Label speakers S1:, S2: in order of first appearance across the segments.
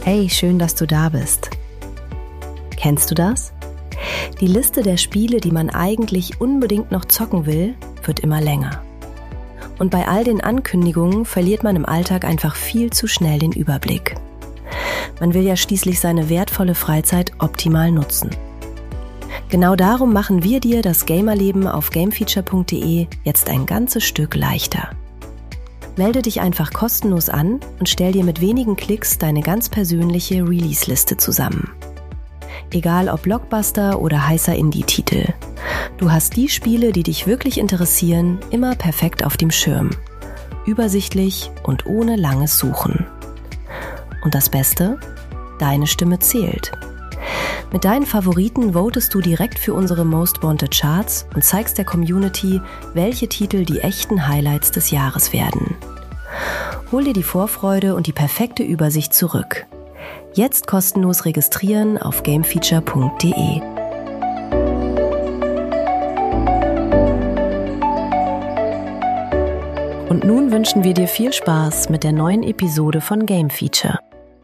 S1: Hey, schön, dass du da bist. Kennst du das? Die Liste der Spiele, die man eigentlich unbedingt noch zocken will, wird immer länger. Und bei all den Ankündigungen verliert man im Alltag einfach viel zu schnell den Überblick. Man will ja schließlich seine wertvolle Freizeit optimal nutzen. Genau darum machen wir dir das Gamerleben auf gamefeature.de jetzt ein ganzes Stück leichter. Melde dich einfach kostenlos an und stell dir mit wenigen Klicks deine ganz persönliche Release-Liste zusammen. Egal ob Blockbuster oder heißer Indie-Titel. Du hast die Spiele, die dich wirklich interessieren, immer perfekt auf dem Schirm. Übersichtlich und ohne langes Suchen. Und das Beste? Deine Stimme zählt. Mit deinen Favoriten votest du direkt für unsere Most Wanted Charts und zeigst der Community, welche Titel die echten Highlights des Jahres werden. Hol dir die Vorfreude und die perfekte Übersicht zurück. Jetzt kostenlos registrieren auf gamefeature.de. Und nun wünschen wir dir viel Spaß mit der neuen Episode von Game Feature.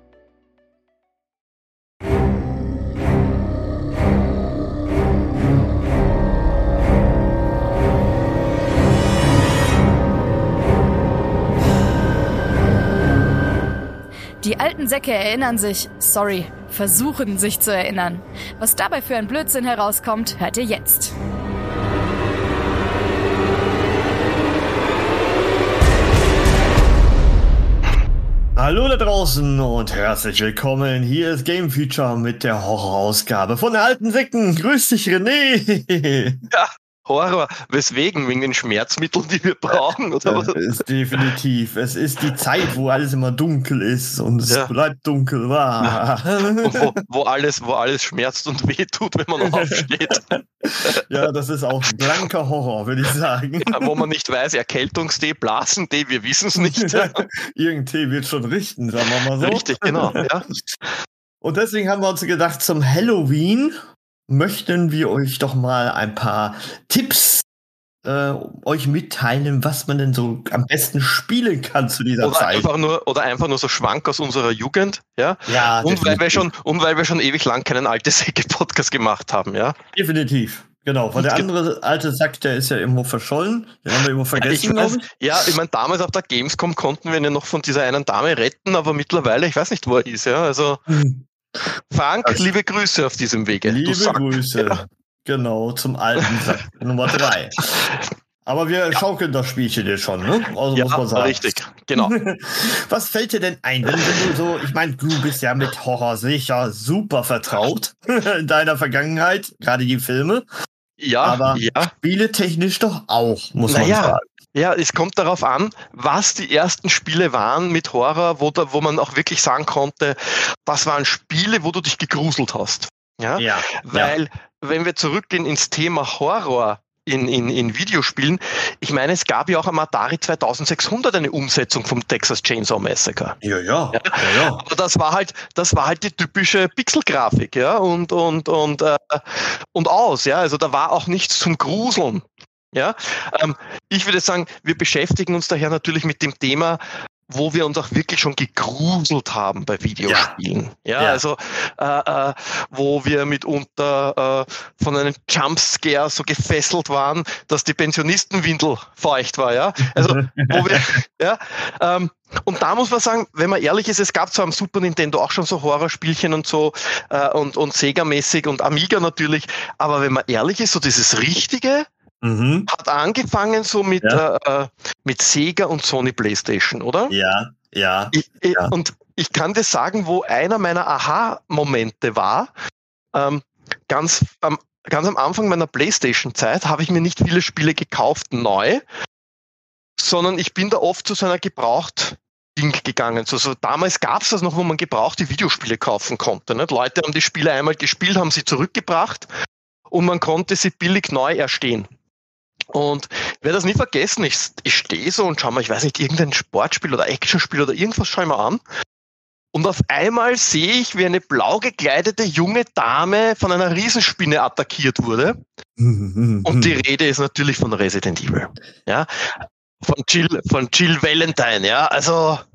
S2: Die alten Säcke versuchen sich zu erinnern. Was dabei für ein Blödsinn herauskommt, hört ihr jetzt.
S3: Hallo da draußen und herzlich willkommen. Hier ist Game Feature mit der Horrorausgabe von der alten Säcken. Grüß dich, René.
S4: Ja. Horror. Weswegen? Wegen den Schmerzmitteln, die wir brauchen? Oder was?
S3: Ist definitiv. Es ist die Zeit, wo alles immer dunkel ist und es bleibt dunkel.
S4: Und wo alles schmerzt und wehtut, wenn man aufsteht.
S3: Ja, das ist auch blanker Horror, würde ich sagen.
S4: Ja, wo man nicht weiß, Erkältungstee, Blasentee, wir wissen es nicht.
S3: Irgendein Tee wird schon richten, sagen wir mal so.
S4: Richtig, genau. Ja.
S3: Und deswegen haben wir uns gedacht, zum Halloween möchten wir euch doch mal ein paar Tipps euch mitteilen, was man denn so am besten spielen kann zu dieser Zeit.
S4: Einfach nur so Schwank aus unserer Jugend, ja.
S3: Ja,
S4: und weil wir schon ewig lang keinen alte Säcke-Podcast gemacht haben, ja.
S3: Definitiv. Genau, weil der andere alte Sack, der ist ja irgendwo verschollen. Den haben wir irgendwo vergessen.
S4: Ich meine, damals auf der Gamescom konnten wir ihn ja noch von dieser einen Dame retten, aber mittlerweile, ich weiß nicht, wo er ist, ja. Also Frank, liebe Grüße auf diesem Wege.
S3: Liebe Grüße, ja. Genau, zum alten Sack Nummer 3. Aber wir schaukeln das Spielchen jetzt schon, ne? Also
S4: ja,
S3: muss man sagen.
S4: Richtig, genau.
S3: Was fällt dir denn ein, wenn du so, ich meine, du bist ja mit Horror sicher super vertraut in deiner Vergangenheit, gerade die Filme.
S4: Ja,
S3: aber spieletechnisch doch auch, muss man sagen.
S4: Ja, es kommt darauf an, was die ersten Spiele waren mit Horror, wo man auch wirklich sagen konnte, das waren Spiele, wo du dich gegruselt hast. Ja? Weil, wenn wir zurückgehen ins Thema Horror in Videospielen, ich meine, es gab ja auch am Atari 2600 eine Umsetzung vom Texas Chainsaw Massacre.
S3: Ja.
S4: Aber das war halt die typische Pixelgrafik, ja, und aus, ja, also da war auch nichts zum Gruseln. Ja, ich würde sagen, wir beschäftigen uns daher natürlich mit dem Thema, wo wir uns auch wirklich schon gegruselt haben bei Videospielen. Also wo wir mitunter von einem Jumpscare so gefesselt waren, dass die Pensionistenwindel feucht war. Ja, also wo wir und da muss man sagen, wenn man ehrlich ist, es gab zwar am Super Nintendo auch schon so Horrorspielchen und so und Sega-mäßig und Amiga natürlich, aber wenn man ehrlich ist, so dieses Richtige hat angefangen so mit Sega und Sony PlayStation, oder?
S3: Ja.
S4: Und ich kann dir sagen, wo einer meiner Aha-Momente war, ganz am Anfang meiner PlayStation-Zeit habe ich mir nicht viele Spiele gekauft, neu, sondern ich bin da oft zu so einer Gebraucht-Ding gegangen. So, damals gab es das noch, wo man gebrauchte Videospiele kaufen konnte. Nicht? Leute haben die Spiele einmal gespielt, haben sie zurückgebracht und man konnte sie billig neu erstehen. Und ich werde das nie vergessen, ich stehe so und schaue mal, ich weiß nicht, irgendein Sportspiel oder Actionspiel oder irgendwas schaue ich mir an. Und auf einmal sehe ich, wie eine blau gekleidete junge Dame von einer Riesenspinne attackiert wurde. Und die Rede ist natürlich von Resident Evil. Ja? Von Jill Valentine, ja. Also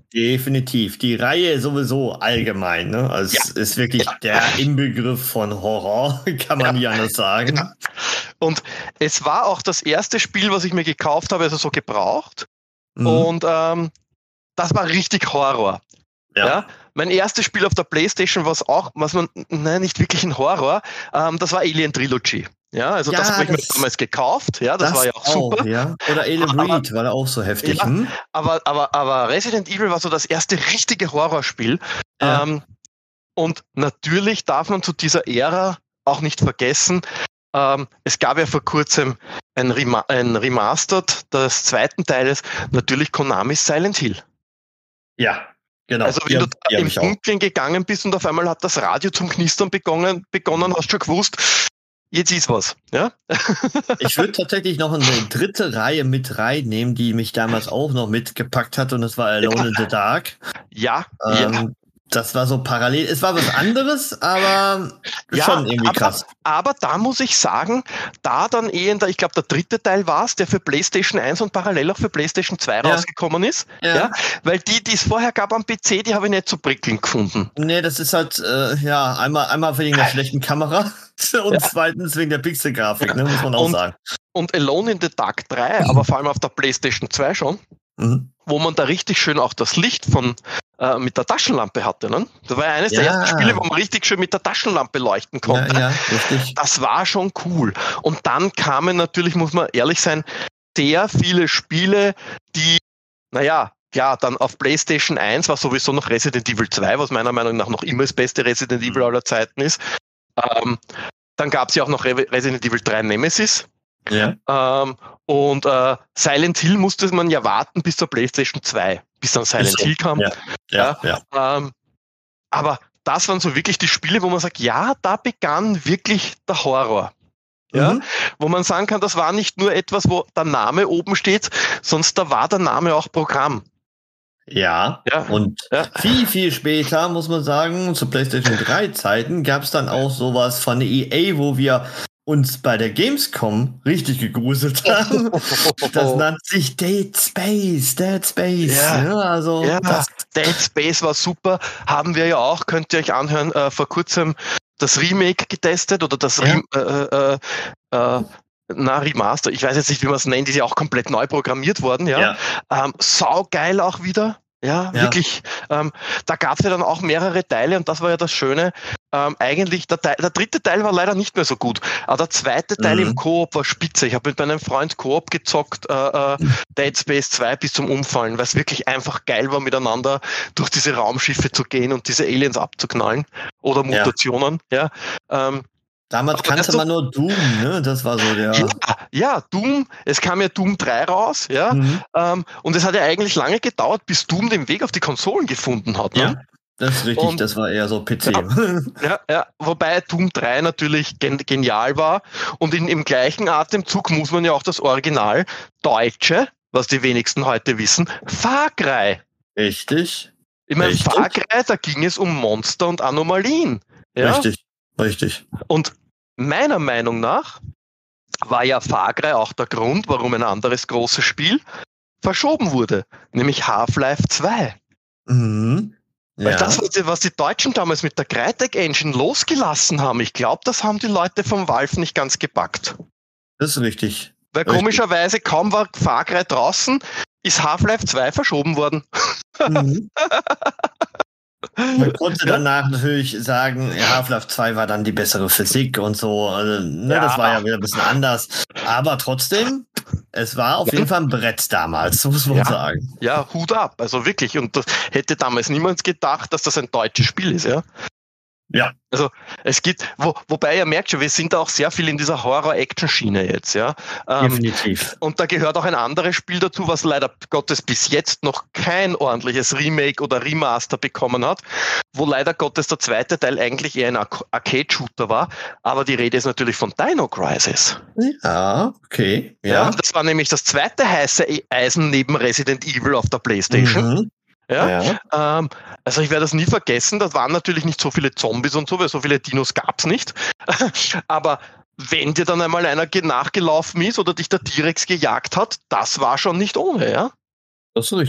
S3: Definitiv. Die Reihe sowieso allgemein, ne? Also es ist wirklich der Inbegriff von Horror, kann man nicht anders sagen.
S4: Ja. Und es war auch das erste Spiel, was ich mir gekauft habe, also so gebraucht. Und das war richtig Horror. Ja. Mein erstes Spiel auf der PlayStation, was nicht wirklich ein Horror, das war Alien Trilogy. Ja, also das habe ich mir damals gekauft. Ja, das war ja auch super.
S3: Ja. Oder Alien Breed war da auch so heftig.
S4: Ja, aber Resident Evil war so das erste richtige Horrorspiel. Ja. Und natürlich darf man zu dieser Ära auch nicht vergessen, es gab ja vor kurzem ein Remastered des zweiten Teiles, natürlich Konami's Silent Hill.
S3: Ja, genau.
S4: Also wenn du da im Dunkeln gegangen bist und auf einmal hat das Radio zum Knistern begonnen, hast du schon gewusst, jetzt ist was. Ja?
S3: Ich würde tatsächlich noch eine dritte Reihe mit reinnehmen, die mich damals auch noch mitgepackt hat, und das war Alone in the Dark.
S4: Ja,
S3: Das war so parallel. Es war was anderes, aber schon irgendwie krass.
S4: Aber da muss ich sagen, dann ich glaube, der dritte Teil war es, der für PlayStation 1 und parallel auch für PlayStation 2 rausgekommen ist. Ja. Weil die es vorher gab am PC, die habe ich nicht so prickelnd gefunden.
S3: Nee, das ist halt, einmal wegen der schlechten Kamera und zweitens wegen der Pixelgrafik, ne, muss man auch sagen.
S4: Und Alone in the Dark 3, aber vor allem auf der PlayStation 2 schon, wo man da richtig schön auch das Licht mit der Taschenlampe hatte. Ne? Das war ja eines der ersten Spiele, wo man richtig schön mit der Taschenlampe leuchten konnte.
S3: Ja, richtig.
S4: Das war schon cool. Und dann kamen natürlich, muss man ehrlich sein, sehr viele Spiele, die, dann auf PlayStation 1 war sowieso noch Resident Evil 2, was meiner Meinung nach noch immer das beste Resident Evil aller Zeiten ist. Dann gab es ja auch noch Resident Evil 3 Nemesis.
S3: Ja.
S4: Und Silent Hill musste man ja warten bis zur PlayStation 2, bis dann Silent Hill kam.
S3: Ja.
S4: Aber das waren so wirklich die Spiele, wo man sagt, da begann wirklich der Horror. Ja? Wo man sagen kann, das war nicht nur etwas, wo der Name oben steht, sonst da war der Name auch Programm.
S3: Ja, und viel, viel später, muss man sagen, zu PlayStation 3 Zeiten gab es dann auch sowas von EA, wo wir uns bei der Gamescom richtig gegruselt haben. Das nannte sich Dead Space.
S4: Dead Space war super. Haben wir ja auch, könnt ihr euch anhören, vor kurzem das Remake getestet oder das Remaster. Ich weiß jetzt nicht, wie man es nennt, die ist ja auch komplett neu programmiert worden. Saugeil auch wieder. Ja, wirklich. Da gab es ja dann auch mehrere Teile und das war ja das Schöne. Eigentlich, der dritte Teil war leider nicht mehr so gut, aber der zweite Teil im Koop war spitze. Ich habe mit meinem Freund Koop gezockt, Dead Space 2 bis zum Umfallen, weil es wirklich einfach geil war, miteinander durch diese Raumschiffe zu gehen und diese Aliens abzuknallen oder Mutationen.
S3: Damals kannte man nur Doom, ne? Das war so der...
S4: Ja, Doom. Es kam ja Doom 3 raus, und es hat ja eigentlich lange gedauert, bis Doom den Weg auf die Konsolen gefunden hat. Ne?
S3: Ja, das ist richtig. Das war eher so PC.
S4: Wobei Doom 3 natürlich genial war. Und im gleichen Atemzug muss man ja auch das Original Deutsche, was die wenigsten heute wissen, Far Cry.
S3: Richtig.
S4: Ich meine, Far Cry, da ging es um Monster und Anomalien. Ja?
S3: Richtig.
S4: Und meiner Meinung nach war ja Far Cry auch der Grund, warum ein anderes großes Spiel verschoben wurde, nämlich Half-Life 2. Weil das, was die Deutschen damals mit der Crytek Engine losgelassen haben, ich glaube, das haben die Leute vom Valve nicht ganz gepackt.
S3: Das ist richtig.
S4: Weil komischerweise kaum war Far Cry draußen, ist Half-Life 2 verschoben worden.
S3: Man konnte danach natürlich sagen, Half-Life 2 war dann die bessere Physik und so. Also, das war ja wieder ein bisschen anders. Aber trotzdem, es war auf jeden Fall ein Brett damals, muss man sagen.
S4: Ja, Hut ab. Also wirklich. Und das hätte damals niemand gedacht, dass das ein deutsches Spiel ist, ja.
S3: Ja.
S4: Also es gibt, wobei ihr merkt schon, wir sind da auch sehr viel in dieser Horror-Action-Schiene jetzt, ja.
S3: Definitiv.
S4: Und da gehört auch ein anderes Spiel dazu, was leider Gottes bis jetzt noch kein ordentliches Remake oder Remaster bekommen hat, wo leider Gottes der zweite Teil eigentlich eher ein Arcade-Shooter war, aber die Rede ist natürlich von Dino Crisis.
S3: Ja, okay.
S4: Ja, das war nämlich das zweite heiße Eisen neben Resident Evil auf der PlayStation. Also ich werde das nie vergessen, da waren natürlich nicht so viele Zombies und so, weil so viele Dinos gab's nicht. Aber wenn dir dann einmal einer nachgelaufen ist oder dich der T-Rex gejagt hat, das war schon nicht ohne, ja?
S3: Das ist richtig.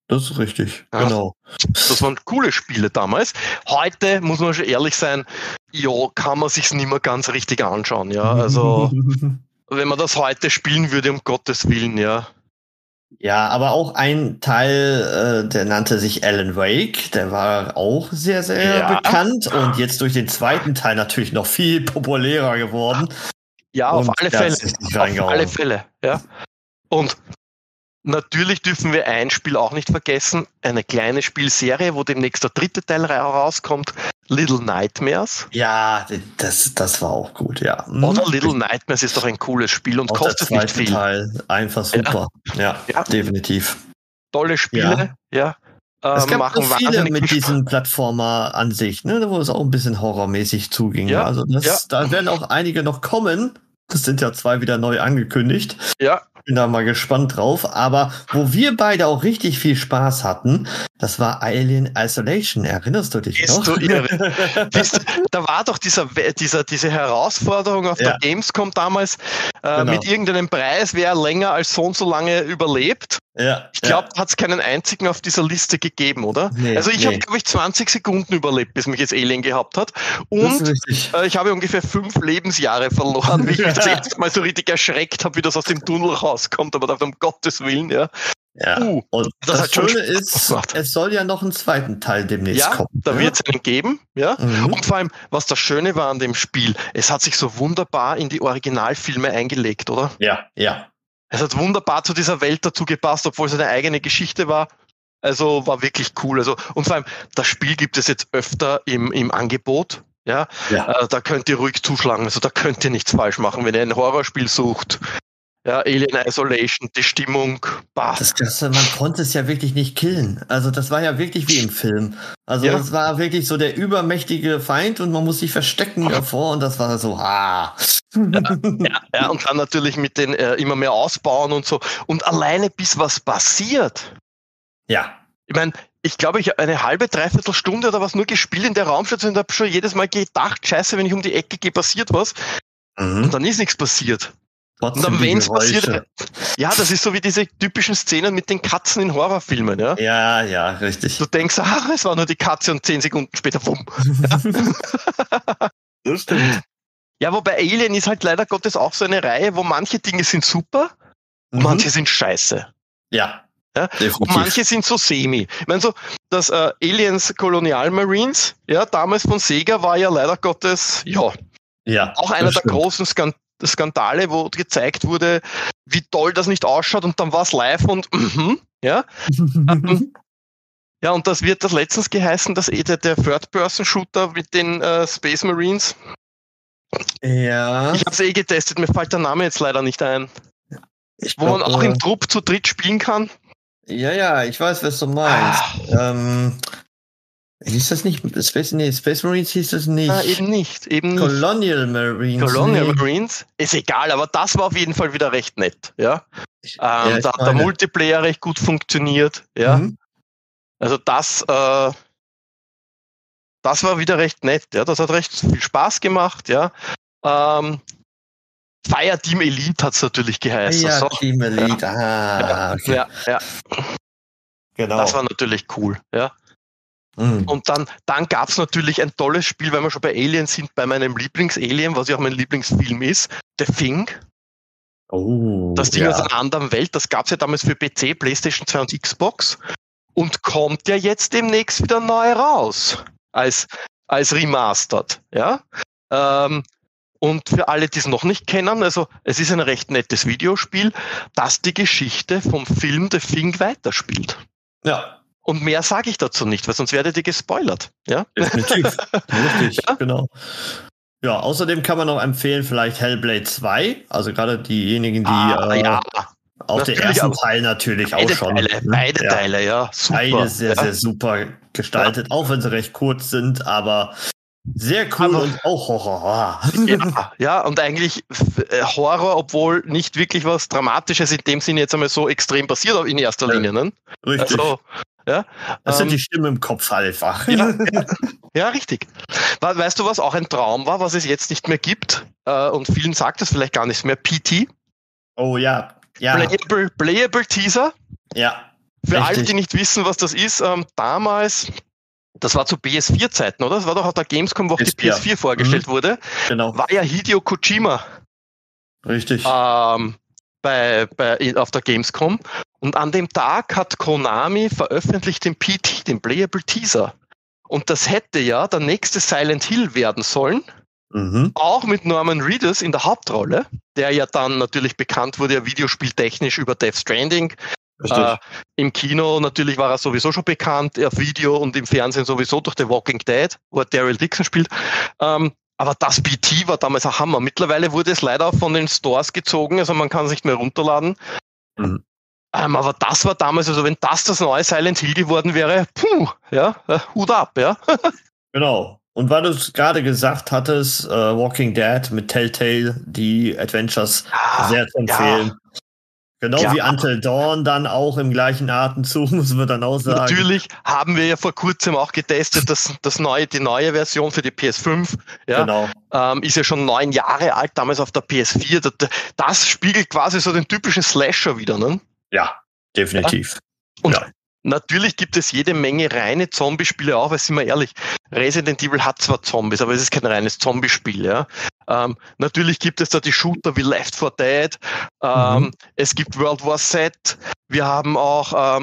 S3: Das ist richtig,
S4: Ja.
S3: genau.
S4: Das waren coole Spiele damals. Heute, muss man schon ehrlich sein, ja, kann man sich's nicht mehr ganz richtig anschauen, ja. Also, wenn man das heute spielen würde, um Gottes Willen, ja.
S3: Ja, aber auch ein Teil, der nannte sich Alan Wake, der war auch sehr, sehr
S4: Ja.
S3: bekannt und jetzt durch den zweiten Teil natürlich noch viel populärer geworden.
S4: Ja, auf
S3: Und
S4: alle
S3: der
S4: Fälle.
S3: hat's richtig
S4: Auf
S3: reingehauen.
S4: alle Fälle, ja. Und natürlich dürfen wir ein Spiel auch nicht vergessen, eine kleine Spielserie, wo demnächst der dritte Teil rauskommt, Little Nightmares.
S3: Ja, das war auch gut, ja.
S4: Oder Little Nightmares ist doch ein cooles Spiel und
S3: Auch der
S4: kostet nicht
S3: zweite
S4: viel.
S3: Teil, einfach super. Ja,
S4: Ja.
S3: definitiv.
S4: Tolle Spiele, ja.
S3: Es gab
S4: machen
S3: so viele
S4: wahnsinnig
S3: mit
S4: viel Spaß.
S3: diesen Plattformer an sich, ne, wo es auch ein bisschen horrormäßig zuging.
S4: Ja,
S3: Also da werden auch einige noch kommen. Das sind ja 2 wieder neu angekündigt.
S4: Ja,
S3: Bin da mal gespannt drauf. Aber wo wir beide auch richtig viel Spaß hatten, das war Alien Isolation. Erinnerst du dich
S4: Bist
S3: noch?
S4: du irre? Da war doch diese Herausforderung auf der Gamescom damals
S3: Genau.
S4: mit irgendeinem Preis, wer länger als so und so lange überlebt.
S3: Ja,
S4: Ich glaube, hat es keinen einzigen auf dieser Liste gegeben, oder?
S3: Nee,
S4: also ich
S3: nee.
S4: habe, glaube ich, 20 Sekunden überlebt, bis mich jetzt Alien gehabt hat.
S3: das
S4: Und
S3: ist richtig.
S4: ich habe ungefähr 5 Lebensjahre verloren, wie ich mich das erste Mal so richtig erschreckt habe, wie das aus dem Tunnel rauskommt. Aber dachte, um Gottes Willen, ja.
S3: Ja. Und
S4: das
S3: das
S4: hat schon
S3: Schöne
S4: Spaß
S3: ist,
S4: gemacht.
S3: es soll ja noch einen zweiten Teil demnächst
S4: Ja,
S3: kommen.
S4: da wird es einen geben, ja.
S3: Mhm.
S4: Und vor allem, was das Schöne war an dem Spiel, es hat sich so wunderbar in die Originalfilme eingelegt, oder?
S3: Ja, ja.
S4: Es hat wunderbar zu dieser Welt dazu gepasst, obwohl es eine eigene Geschichte war. Also war wirklich cool. Also, und vor allem, das Spiel gibt es jetzt öfter im Angebot. Ja,
S3: Ja.
S4: da könnt ihr ruhig zuschlagen. Also da könnt ihr nichts falsch machen, wenn ihr ein Horrorspiel sucht. Ja, Alien Isolation, die Stimmung, passt.
S3: Man konnte es ja wirklich nicht killen. Also das war ja wirklich wie im Film. Also
S4: Ja.
S3: das war wirklich so der übermächtige Feind und man muss sich verstecken davor und das war so,
S4: Ja, und dann natürlich mit den immer mehr ausbauen und so. Und alleine bis was passiert.
S3: Ja.
S4: Ich meine, ich glaube, ich habe eine halbe, dreiviertel Stunde oder was nur gespielt in der Raumstation und habe schon jedes Mal gedacht, scheiße, wenn ich um die Ecke gehe, passiert was. Und dann ist nichts passiert. Und dann, wenn es passiert, ja, das ist so wie diese typischen Szenen mit den Katzen in Horrorfilmen, ja.
S3: Ja, ja, richtig.
S4: Du denkst, es war nur die Katze und 10 Sekunden später, wumm.
S3: Das stimmt.
S4: Ja, wobei Alien ist halt leider Gottes auch so eine Reihe, wo manche Dinge sind super und manche sind scheiße.
S3: Ja.
S4: Ja? Und manche sind so semi. Ich meine, so das Aliens Colonial Marines, ja, damals von Sega war ja leider Gottes, ja, auch einer der großen Skandale, wo gezeigt wurde, wie toll das nicht ausschaut und dann war es live und ja. Ja, und das wird das letztens geheißen, dass der Third-Person-Shooter mit den Space Marines.
S3: Ja.
S4: Ich habe es getestet, mir fällt der Name jetzt leider nicht ein. Wo man auch im Trupp zu dritt spielen kann.
S3: Ja, ich weiß, was du meinst. Hieß das nicht Space Marines hieß das nicht.
S4: Eben nicht.
S3: Colonial Marines.
S4: Marines, ist egal, aber das war auf jeden Fall wieder recht nett. Ja? Da hat der Multiplayer recht gut funktioniert. Ja? Also das war wieder recht nett. Ja? Das hat recht viel Spaß gemacht. Ja? Fire Team Elite hat es natürlich geheißen.
S3: Ja,
S4: so.
S3: Team Elite. Okay.
S4: Ja.
S3: Genau.
S4: Das war natürlich cool. Ja? Und dann gab es natürlich ein tolles Spiel, weil wir schon bei Alien sind, bei meinem Lieblings-Alien, was ja auch mein Lieblingsfilm ist, The Thing. Das Ding aus einer anderen Welt, das gab es ja damals für PC, PlayStation 2 und Xbox und kommt ja jetzt demnächst wieder neu raus als Remastered. Ja? Und für alle, die es noch nicht kennen, also es ist ein recht nettes Videospiel, das die Geschichte vom Film The Thing weiterspielt.
S3: Ja.
S4: Und mehr sage ich dazu nicht, weil sonst werdet ihr gespoilert. Ja?
S3: Definitiv. Richtig,
S4: Ja?
S3: genau. Ja, außerdem kann man noch empfehlen, vielleicht Hellblade 2. Also gerade diejenigen, die auch den ersten Teil natürlich auch schon.
S4: Beide Teile, ja. Super.
S3: Beide sehr super gestaltet, auch wenn sie recht kurz sind, aber sehr cool und auch Horror.
S4: Ja, und eigentlich Horror, obwohl nicht wirklich was Dramatisches in dem Sinne jetzt einmal so extrem passiert in erster Linie. Ne?
S3: Richtig.
S4: Also, ja,
S3: das sind die Stimmen im Kopf einfach.
S4: Ja, richtig. Weißt du, was auch ein Traum war, was es jetzt nicht mehr gibt? Und vielen sagt es vielleicht gar nicht mehr. PT.
S3: Oh ja.
S4: Playable Teaser.
S3: Ja.
S4: Für alle, die nicht wissen, was das ist, damals, das war zu PS4-Zeiten, oder? Das war doch auf der Gamescom, wo auch die PS4 vorgestellt wurde.
S3: Genau.
S4: War ja Hideo Kojima.
S3: Richtig.
S4: Auf der Gamescom. Und an dem Tag hat Konami veröffentlicht den PT, den Playable Teaser. Und das hätte ja der nächste Silent Hill werden sollen. Auch mit Norman Reedus in der Hauptrolle, der ja dann natürlich bekannt wurde, ja videospieltechnisch über Death Stranding. Im Kino natürlich war er sowieso schon bekannt, auf Video und im Fernsehen sowieso durch The Walking Dead, wo er Daryl Dixon spielt. Aber das PT war damals ein Hammer. Mittlerweile wurde es leider von den Stores gezogen, also man kann es nicht mehr runterladen. Aber das war damals, also wenn das neue Silent Hill geworden wäre, Hut ab, ja.
S3: Genau. Und weil du es gerade gesagt hattest, Walking Dead mit Telltale, die Adventures sehr zu empfehlen. Genau wie Until Dawn dann auch im gleichen Atemzug, muss man dann auch sagen.
S4: Natürlich haben wir ja vor kurzem auch getestet, die neue Version für die PS5. Ja, genau. Ist ja schon 9 Jahre alt, damals auf der PS4. Das spiegelt quasi so den typischen Slasher wieder, ne?
S3: Ja, definitiv.
S4: Ja? Und natürlich gibt es jede Menge reine Zombie-Spiele auch, weil sind wir ehrlich, Resident Evil hat zwar Zombies, aber es ist kein reines Zombie-Spiel. Ja? Natürlich gibt es da die Shooter wie Left 4 Dead, es gibt World War Z, wir haben auch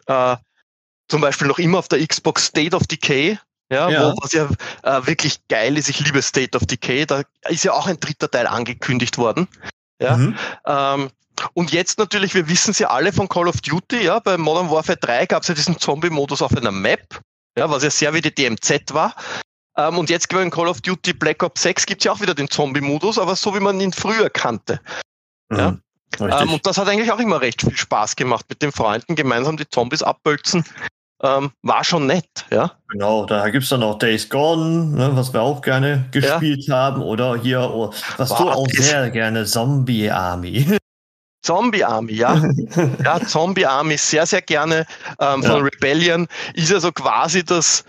S4: zum Beispiel noch immer auf der Xbox State of Decay, was ja wirklich geil ist, ich liebe State of Decay, da ist ja auch ein 3. Teil angekündigt worden. Ja? Und jetzt natürlich, wir wissen es ja alle von Call of Duty, ja, bei Modern Warfare 3 gab es ja diesen Zombie-Modus auf einer Map, ja, was ja sehr wie die DMZ war. Und jetzt bei Call of Duty Black Ops 6 gibt es ja auch wieder den Zombie-Modus, aber so wie man ihn früher kannte. Ja? Und das hat eigentlich auch immer recht viel Spaß gemacht, mit den Freunden gemeinsam die Zombies abbölzen. War schon nett, ja.
S3: Genau, da gibt es dann auch Days Gone, ne, was wir auch gerne gespielt haben, oder hier, was du auch sehr gerne, Zombie Army.
S4: Zombie Army, ja. Ja, Zombie Army sehr, sehr gerne von Rebellion. Ist ja so quasi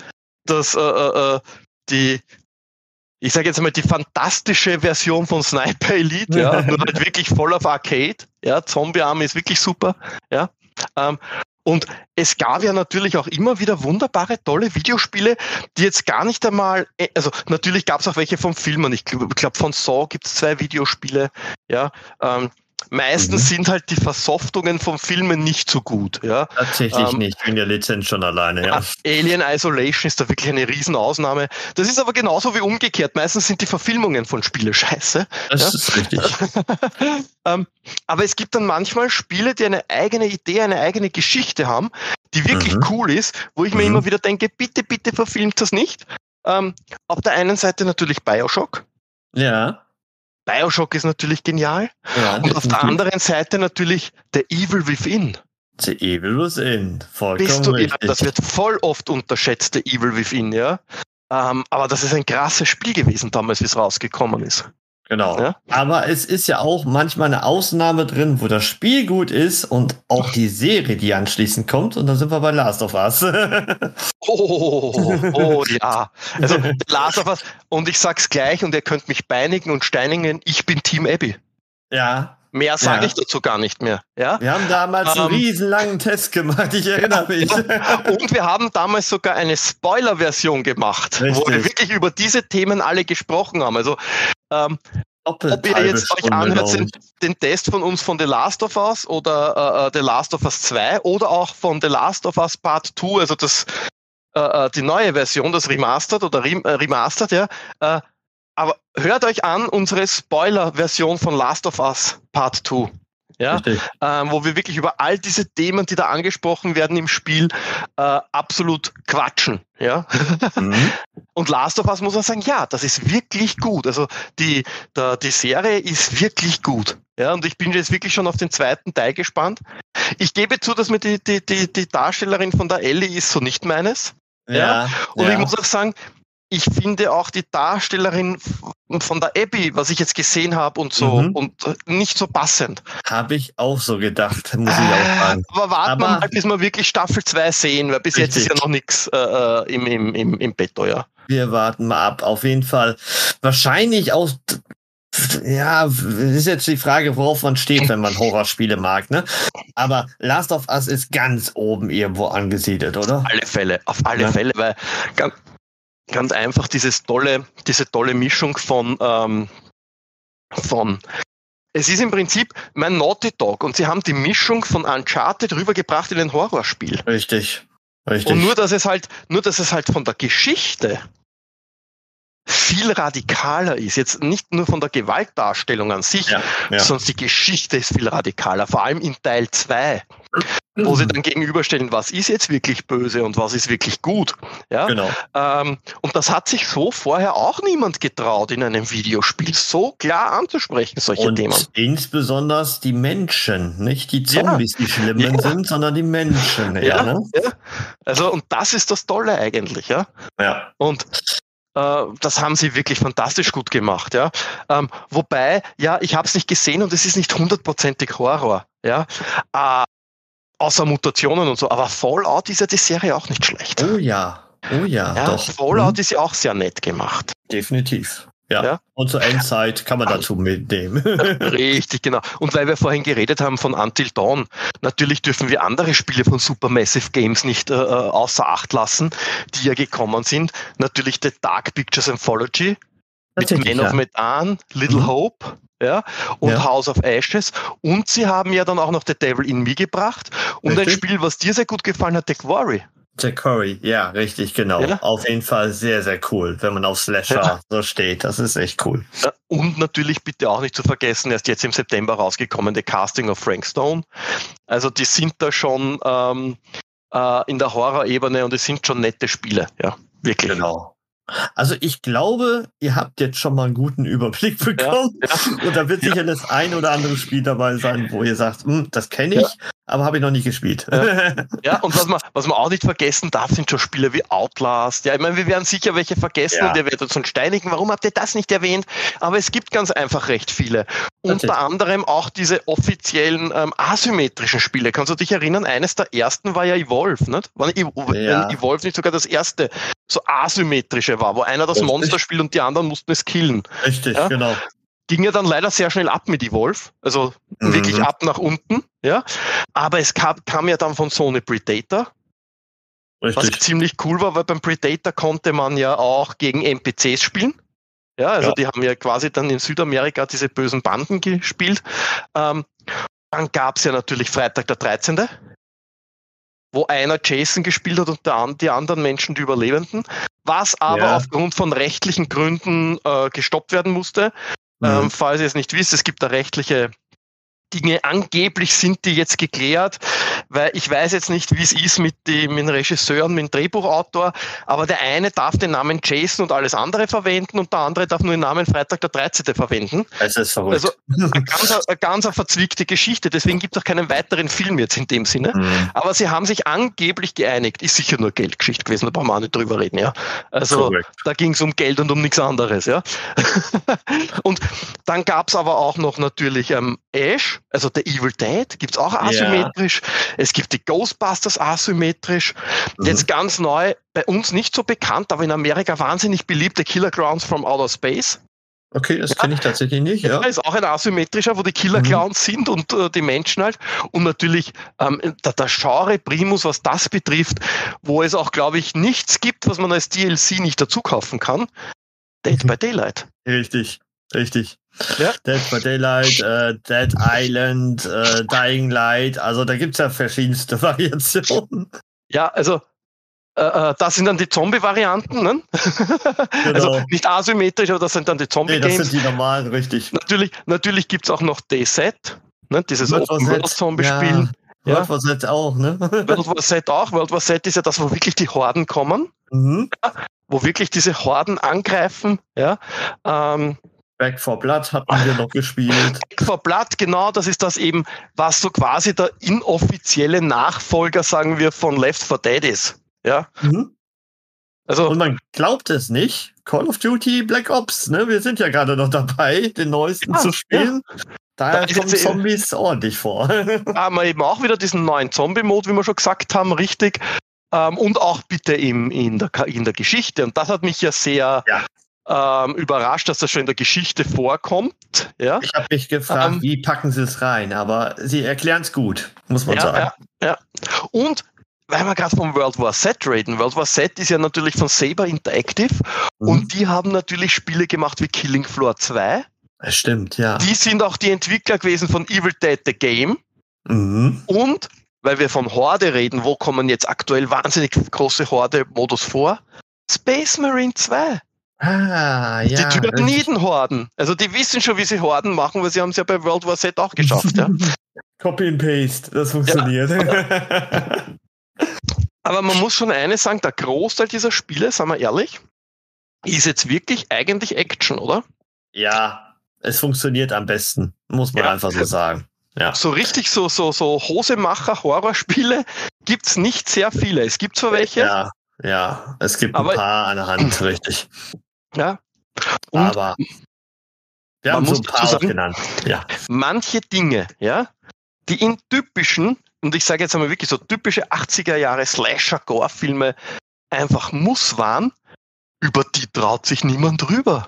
S4: ich sage jetzt einmal, die fantastische Version von Sniper Elite, ja, nur halt wirklich voll auf Arcade. Ja, Zombie Army ist wirklich super, ja. Und es gab ja natürlich auch immer wieder wunderbare, tolle Videospiele, die jetzt gar nicht einmal, also natürlich gab es auch welche von Filmen. Ich glaube, von Saw gibt es 2 Videospiele, ja. Meistens sind halt die Versoftungen von Filmen nicht so gut. Ja.
S3: Tatsächlich nicht, in der Lizenz schon alleine. Ja.
S4: Alien Isolation ist da wirklich eine Riesenausnahme. Das ist aber genauso wie umgekehrt. Meistens sind die Verfilmungen von Spiele scheiße.
S3: Das ist richtig.
S4: Aber es gibt dann manchmal Spiele, die eine eigene Idee, eine eigene Geschichte haben, die wirklich cool ist, wo ich mir immer wieder denke, bitte, bitte verfilmt das nicht. Auf der einen Seite natürlich BioShock.
S3: Ja.
S4: BioShock ist natürlich genial. Ja, und auf der anderen Seite natürlich The Evil Within.
S3: The Evil Within, vollkommen
S4: Bist du
S3: richtig.
S4: Das wird voll oft unterschätzt, The Evil Within, ja. Aber das ist ein krasses Spiel gewesen damals, wie es rausgekommen ist.
S3: Genau. Ja? Aber es ist ja auch manchmal eine Ausnahme drin, wo das Spiel gut ist und auch die Serie, die anschließend kommt. Und dann sind wir bei Last of Us.
S4: Oh ja. Also Last of Us. Und ich sag's gleich, und ihr könnt mich beinigen und steinigen, ich bin Team Abby.
S3: Ja.
S4: Mehr sage ich dazu gar nicht mehr. Ja?
S3: Wir haben damals einen riesenlangen Test gemacht, ich erinnere mich.
S4: Und wir haben damals sogar eine Spoiler-Version gemacht, wo wir wirklich über diese Themen alle gesprochen haben. Also ob ihr jetzt euch anhört, den Test von uns von The Last of Us oder The Last of Us 2 oder auch von The Last of Us Part 2, also die neue Version, das Remastered oder Remastered, ja. Aber hört euch an unsere Spoiler-Version von Last of Us Part 2. Ja, wo wir wirklich über all diese Themen, die da angesprochen werden im Spiel, absolut quatschen. Ja? Und Last of Us muss man sagen, ja, das ist wirklich gut. Also die Serie ist wirklich gut. Ja, und ich bin jetzt wirklich schon auf den 2. Teil gespannt. Ich gebe zu, dass mir die Darstellerin von der Ellie ist so nicht meines. Ja. Und ich muss auch sagen, ich finde auch die Darstellerin von der Abby, was ich jetzt gesehen habe und so, und nicht so passend.
S3: Habe ich auch so gedacht, muss ich auch sagen.
S4: Aber warten wir mal, bis wir wirklich Staffel 2 sehen, weil bis jetzt ist ja noch nichts im Petto, ja.
S3: Wir warten mal ab, auf jeden Fall. Wahrscheinlich auch Ja, ist jetzt die Frage, worauf man steht, wenn man Horrorspiele mag, ne? Aber Last of Us ist ganz oben irgendwo angesiedelt, oder?
S4: Auf alle Fälle, weil ganz einfach diese tolle Mischung von es ist im Prinzip mein Naughty Dog und sie haben die Mischung von Uncharted rübergebracht in ein Horrorspiel.
S3: Richtig.
S4: Und nur, dass es halt von der Geschichte viel radikaler ist. Jetzt nicht nur von der Gewaltdarstellung an sich, sondern die Geschichte ist viel radikaler. Vor allem in Teil 2, wo sie dann gegenüberstellen, was ist jetzt wirklich böse und was ist wirklich gut. Ja?
S3: Genau.
S4: Und das hat sich so vorher auch niemand getraut, in einem Videospiel so klar anzusprechen, solche Themen.
S3: Und insbesondere die Menschen, nicht die Zombies, die Schlimmen sind, sondern die Menschen.
S4: Ja. Also, und das ist das Tolle eigentlich. Ja. Und das haben sie wirklich fantastisch gut gemacht, ja. Wobei, ich habe es nicht gesehen und es ist nicht 100%ig Horror, ja. Außer Mutationen und so. Aber Fallout ist ja die Serie auch nicht schlecht.
S3: Oh ja, doch.
S4: Fallout ist ja auch sehr nett gemacht.
S3: Definitiv. Ja. Und zur Endzeit kann man dazu mitnehmen.
S4: Richtig, genau. Und weil wir vorhin geredet haben von Until Dawn, natürlich dürfen wir andere Spiele von Supermassive Games nicht außer Acht lassen, die ja gekommen sind. Natürlich The Dark Pictures Anthology mit Man of Medan, Little Hope, und House of Ashes. Und sie haben ja dann auch noch The Devil in Me gebracht. Und ein Spiel, was dir sehr gut gefallen hat, The Quarry.
S3: The Quarry, ja, richtig, genau. Ja? Auf jeden Fall sehr, sehr cool, wenn man auf Slasher so steht. Das ist echt cool.
S4: Und natürlich bitte auch nicht zu vergessen, erst jetzt im September rausgekommen, The Casting of Frank Stone. Also die sind da schon in der Horror-Ebene und es sind schon nette Spiele, ja, wirklich.
S3: Genau. Also ich glaube, ihr habt jetzt schon mal einen guten Überblick bekommen. Und da wird sicher das ein oder andere Spiel dabei sein, wo ihr sagt, das kenne ich, aber habe ich noch nicht gespielt.
S4: Und was man auch nicht vergessen darf, sind schon Spiele wie Outlast. Ja, ich meine, wir werden sicher welche vergessen und ihr werdet uns steinigen. Warum habt ihr das nicht erwähnt? Aber es gibt ganz einfach recht viele. Unter anderem auch diese offiziellen asymmetrischen Spiele. Kannst du dich erinnern? Eines der ersten war ja Evolve, nicht? War Evolve nicht sogar das erste so asymmetrische war, wo einer das Monster spielt und die anderen mussten es killen.
S3: Richtig, genau.
S4: Ging ja dann leider sehr schnell ab mit Evolve, also wirklich ab nach unten, ja. Aber es kam ja dann von Sony Predator, was ziemlich cool war, weil beim Predator konnte man ja auch gegen NPCs spielen. Ja, also die haben ja quasi dann in Südamerika diese bösen Banden gespielt. Dann gab es ja natürlich Freitag der 13., wo einer Jason gespielt hat und die anderen Menschen die Überlebenden, was aber aufgrund von rechtlichen Gründen gestoppt werden musste. Falls ihr es nicht wisst, es gibt da rechtliche Dinge, angeblich sind die jetzt geklärt, weil ich weiß jetzt nicht, wie es ist mit den Regisseuren, mit dem Drehbuchautor, aber der eine darf den Namen Jason und alles andere verwenden und der andere darf nur den Namen Freitag der 13. verwenden.
S3: Das ist verrückt.
S4: Also eine ganz verzwickte Geschichte, deswegen gibt es auch keinen weiteren Film jetzt in dem Sinne. Aber sie haben sich angeblich geeinigt, ist sicher nur Geldgeschichte gewesen, da brauchen wir auch nicht drüber reden. Ja. Also verrückt. Da ging es um Geld und um nichts anderes. Ja. Und dann gab es aber auch noch natürlich Ash, also The Evil Dead, gibt es auch asymmetrisch. Es gibt die Ghostbusters asymmetrisch. Jetzt ganz neu, bei uns nicht so bekannt, aber in Amerika wahnsinnig beliebte Killer Clowns from Outer Space.
S3: Okay, das kenne ich tatsächlich nicht. Ja,
S4: ist auch ein asymmetrischer, wo die Killer Clowns sind und die Menschen halt. Und natürlich der Genre Primus, was das betrifft, wo es auch, glaube ich, nichts gibt, was man als DLC nicht dazu kaufen kann. Dead by Daylight.
S3: Richtig. Ja. Dead by Daylight, Dead Island, Dying Light, also da gibt es ja verschiedenste Variationen.
S4: Ja, also das sind dann die Zombie-Varianten, ne? Genau. Also nicht asymmetrisch, aber das sind dann die Zombie-Games.
S3: Das sind die normalen, richtig.
S4: Natürlich gibt es auch noch DayZ, ne? Dieses Open-World-Zombie-Spiel.
S3: Ja. World War Z auch, ne?
S4: World War Z auch. World War Z ist ja das, wo wirklich die Horden kommen, wo wirklich diese Horden angreifen, ja.
S3: Back 4 Blood hatten wir noch gespielt.
S4: Back 4 Blood, genau, das ist das eben, was so quasi der inoffizielle Nachfolger, sagen wir, von Left 4 Dead ist. Ja. Also,
S3: und man glaubt es nicht, Call of Duty Black Ops, ne? Wir sind ja gerade noch dabei, den neuesten zu spielen. Ja. Da kommen Zombies ordentlich vor.
S4: Haben wir eben auch wieder diesen neuen Zombie-Mode, wie wir schon gesagt haben, richtig. Und auch bitte in der Geschichte. Und das hat mich ja sehr überrascht, dass das schon in der Geschichte vorkommt. Ja?
S3: Ich habe mich gefragt, wie packen sie es rein, aber sie erklären es gut, muss man sagen.
S4: Ja. Und weil wir gerade vom World War Z reden, World War Z ist ja natürlich von Saber Interactive und die haben natürlich Spiele gemacht wie Killing Floor 2.
S3: Das stimmt, ja.
S4: Die sind auch die Entwickler gewesen von Evil Dead the Game. Und weil wir von Horde reden, wo kommen jetzt aktuell wahnsinnig große Horde-Modus vor? Space Marine 2.
S3: Ja.
S4: Die Tyranniden-Horden. Also die wissen schon, wie sie Horden machen, weil sie haben es ja bei World War Z auch geschafft. Ja.
S3: Copy and Paste, das funktioniert.
S4: Ja. Aber man muss schon eines sagen, der Großteil dieser Spiele, sagen wir ehrlich, ist jetzt wirklich eigentlich Action, oder?
S3: Ja, es funktioniert am besten, muss man einfach so sagen. Ja.
S4: So richtig so Hosemacher-Horrorspiele gibt's nicht sehr viele. Es gibt zwar welche.
S3: Ja, es gibt ein paar an der Hand, richtig.
S4: Ja. Und
S3: aber wir haben so ein paar auch genannt. Ja.
S4: Manche Dinge, ja, die in typischen, und ich sage jetzt einmal wirklich so typische 80er Jahre Slasher-Gore-Filme einfach Muss waren, über die traut sich niemand drüber.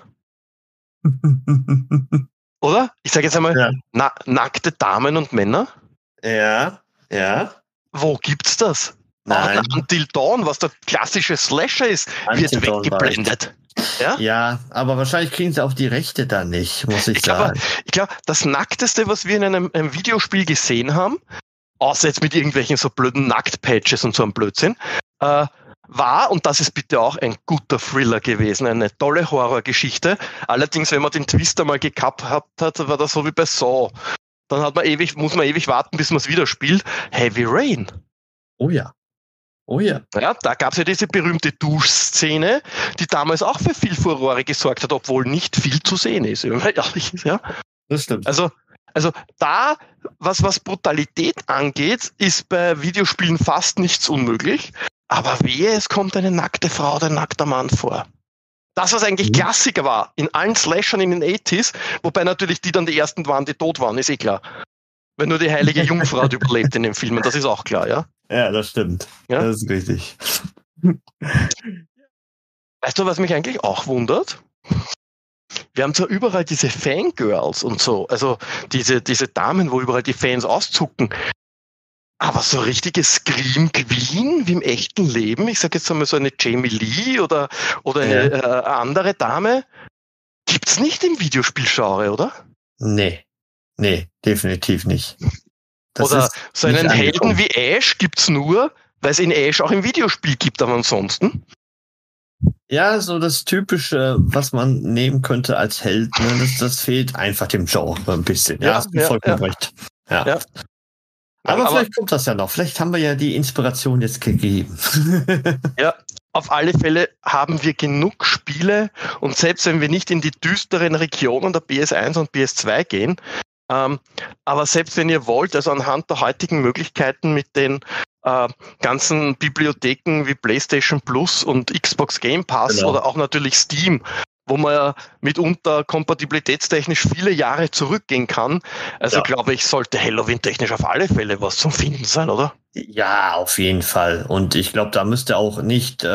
S4: Oder? Ich sage jetzt einmal, nackte Damen und Männer.
S3: Ja.
S4: Wo gibt's das?
S3: Nein.
S4: Auch Until Dawn, was der klassische Slasher ist, wird weggeblendet.
S3: Ja, aber wahrscheinlich kriegen sie auch die Rechte da nicht, muss ich sagen.
S4: Ich glaube, das Nackteste, was wir in einem Videospiel gesehen haben, außer jetzt mit irgendwelchen so blöden Nackt-Patches und so einem Blödsinn, war, und das ist bitte auch ein guter Thriller gewesen, eine tolle Horrorgeschichte. Allerdings, wenn man den Twist einmal gekappt hat, war das so wie bei Saw. Dann muss man ewig warten, bis man es wieder spielt. Heavy Rain.
S3: Oh ja. Ja,
S4: da gab es ja diese berühmte Duschszene, die damals auch für viel Furore gesorgt hat, obwohl nicht viel zu sehen ist. Ja.
S3: Das stimmt.
S4: Also da, was Brutalität angeht, ist bei Videospielen fast nichts unmöglich. Aber wehe, es kommt eine nackte Frau oder ein nackter Mann vor. Das, was eigentlich Klassiker war, in allen Slashern in den 80s, wobei natürlich die dann die ersten waren, die tot waren, ist eh klar. Wenn nur die heilige Jungfrau hat überlebt in den Filmen, das ist auch klar, ja?
S3: Ja, das stimmt. Ja? Das ist richtig.
S4: Weißt du, was mich eigentlich auch wundert? Wir haben zwar überall diese Fangirls und so, also diese Damen, wo überall die Fans auszucken, aber so richtige Scream Queen wie im echten Leben, ich sage jetzt einmal so eine Jamie Lee oder eine andere Dame, gibt's nicht im Videospielgenre, oder?
S3: Nee, definitiv nicht.
S4: Das oder so einen Helden wie Ash gibt's nur, weil es in Ash auch im Videospiel gibt, aber ansonsten?
S3: Ja, so das Typische, was man nehmen könnte als Held, ne, das fehlt einfach dem Genre ein bisschen. Ja, hast du vollkommen recht. Ja. Aber vielleicht kommt das ja noch. Vielleicht haben wir ja die Inspiration jetzt gegeben.
S4: Ja, auf alle Fälle haben wir genug Spiele und selbst wenn wir nicht in die düsteren Regionen der PS1 und PS2 gehen, aber selbst wenn ihr wollt, also anhand der heutigen Möglichkeiten mit den ganzen Bibliotheken wie PlayStation Plus und Xbox Game Pass oder auch natürlich Steam, wo man ja mitunter kompatibilitätstechnisch viele Jahre zurückgehen kann. Also glaube ich, sollte Halloween technisch auf alle Fälle was zum Finden sein, oder?
S3: Ja, auf jeden Fall. Und ich glaube, da müsst ihr auch nicht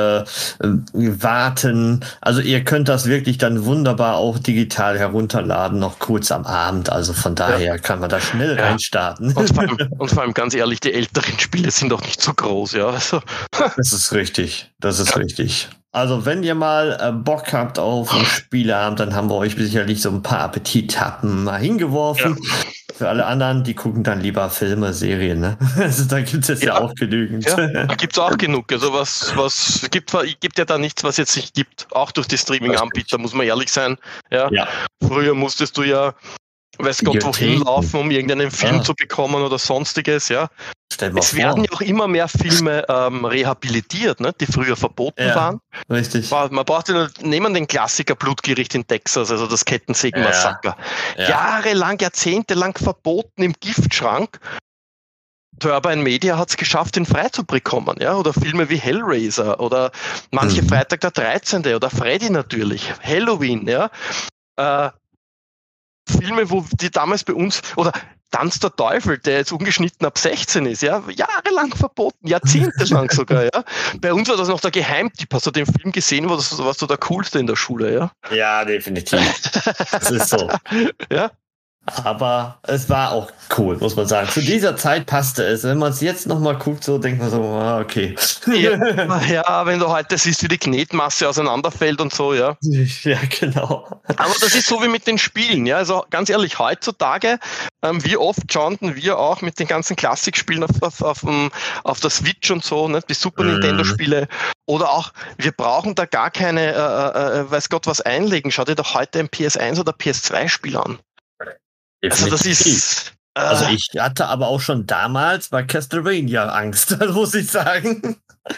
S3: warten. Also ihr könnt das wirklich dann wunderbar auch digital herunterladen, noch kurz am Abend. Also von daher kann man da schnell reinstarten.
S4: Und vor allem ganz ehrlich, die älteren Spiele sind doch nicht so groß, ja. Also.
S3: Das ist richtig. Also wenn ihr mal Bock habt auf einen Spieleabend, dann haben wir euch sicherlich so ein paar Appetithappen mal hingeworfen. Ja. Für alle anderen, die gucken dann lieber Filme, Serien, ne? Also da gibt es ja auch genügend.
S4: Ja, da gibt es auch genug. Also was gibt ja da nichts, was jetzt nicht gibt. Auch durch die Streaming-Anbieter, muss man ehrlich sein. Ja. Früher musstest du ja weiß Gott wohin laufen, um irgendeinen Film zu bekommen oder sonstiges, ja. Es werden ja auch immer mehr Filme rehabilitiert, ne, die früher verboten waren.
S3: Richtig.
S4: Man braucht ja, nehmen den Klassiker Blutgericht in Texas, also das Kettensägen-Massaker. Jahrelang, jahrzehntelang verboten im Giftschrank. Turbine Media hat es geschafft, ihn freizubekommen, ja, oder Filme wie Hellraiser oder manche Freitag der 13. oder Freddy natürlich, Halloween, ja. Filme, wo die damals bei uns, oder Tanz der Teufel, der jetzt ungeschnitten ab 16 ist, ja, jahrelang verboten, jahrzehntelang sogar, ja. Bei uns war das noch der Geheimtipp. Hast du den Film gesehen, warst du der Coolste in der Schule, ja?
S3: Ja, definitiv. Das ist so.
S4: Ja.
S3: Aber es war auch cool, muss man sagen. Zu dieser Zeit passte es. Wenn man es jetzt nochmal guckt, so denkt man so, okay.
S4: Ja, wenn du heute siehst, wie die Knetmasse auseinanderfällt und so, ja.
S3: Ja, genau.
S4: Aber das ist so wie mit den Spielen, ja. Also ganz ehrlich, heutzutage, wie oft schauen wir auch mit den ganzen Klassikspielen auf der Switch und so, ne? Die Super Nintendo-Spiele. Oder auch, wir brauchen da gar keine, weiß Gott was einlegen. Schau dir doch heute ein PS1 oder PS2-Spiel an. Also das ist...
S3: Also ich hatte aber auch schon damals bei Castlevania Angst, muss ich sagen.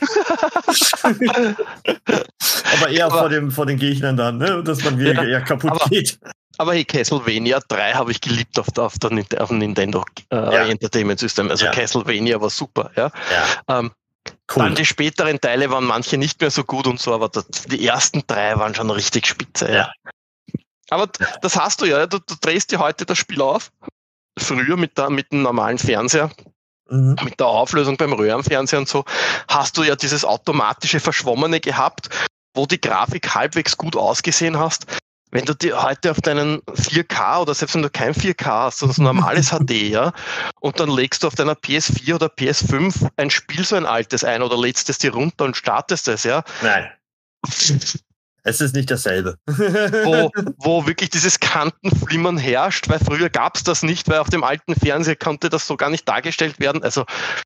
S3: Aber eher vor den Gegnern dann, ne? Dass man wieder eher kaputt geht.
S4: Aber hey, Castlevania 3 habe ich geliebt auf dem Nintendo Entertainment System. Also Castlevania war super, ja. Cool. Dann die späteren Teile waren manche nicht mehr so gut und so, aber die ersten 3 waren schon richtig spitze, ja. Aber das hast du ja, du drehst dir heute das Spiel auf. Früher mit dem normalen Fernseher, mit der Auflösung beim Röhrenfernseher und so, hast du ja dieses automatische Verschwommene gehabt, wo die Grafik halbwegs gut ausgesehen hast. Wenn du dir heute auf deinen 4K oder selbst wenn du kein 4K hast, sondern normales HD, ja, und dann legst du auf deiner PS4 oder PS5 ein Spiel so ein altes ein oder lädst es dir runter und startest es, ja.
S3: Nein. Es ist nicht dasselbe.
S4: wo wirklich dieses Kantenflimmern herrscht, weil früher gab es das nicht, weil auf dem alten Fernseher konnte das so gar nicht dargestellt werden. Also,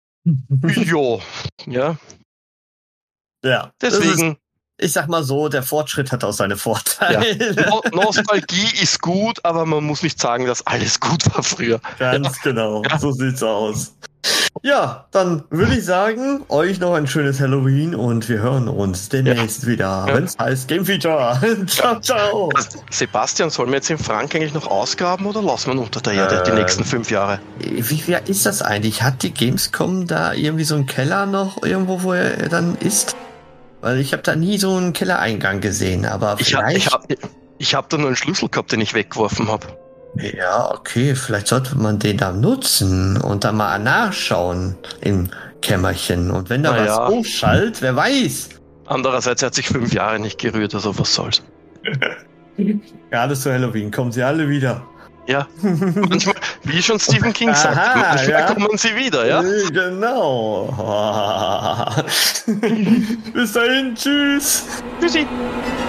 S4: ja.
S3: Ja.
S4: Deswegen.
S3: Ich sag mal so, der Fortschritt hat auch seine Vorteile.
S4: Ja. Nostalgie ist gut, aber man muss nicht sagen, dass alles gut war früher.
S3: Ganz genau, so sieht's aus. Ja, dann würde ich sagen, euch noch ein schönes Halloween und wir hören uns demnächst wieder, wenn es heißt Game Feature. Ciao, ciao.
S4: Sebastian, sollen wir jetzt in Frank eigentlich noch ausgraben oder lassen wir ihn unter der Erde die nächsten 5 Jahre?
S3: Wie ist das eigentlich? Hat die Gamescom da irgendwie so einen Keller noch irgendwo, wo er dann ist? Weil ich habe da nie so einen Kellereingang gesehen, aber vielleicht...
S4: Ich hab da nur einen Schlüssel gehabt, den ich weggeworfen habe.
S3: Ja, okay, vielleicht sollte man den da nutzen und da mal nachschauen im Kämmerchen. Und wenn da was hochschallt, wer weiß.
S4: Andererseits hat sich 5 Jahre nicht gerührt, also was soll's.
S3: Gerade zu Halloween kommen sie alle wieder.
S4: Ja, manchmal, wie schon Stephen King sagt, manchmal kommen sie wieder, ja?
S3: Genau. Bis dahin, tschüss.
S4: Tschüssi.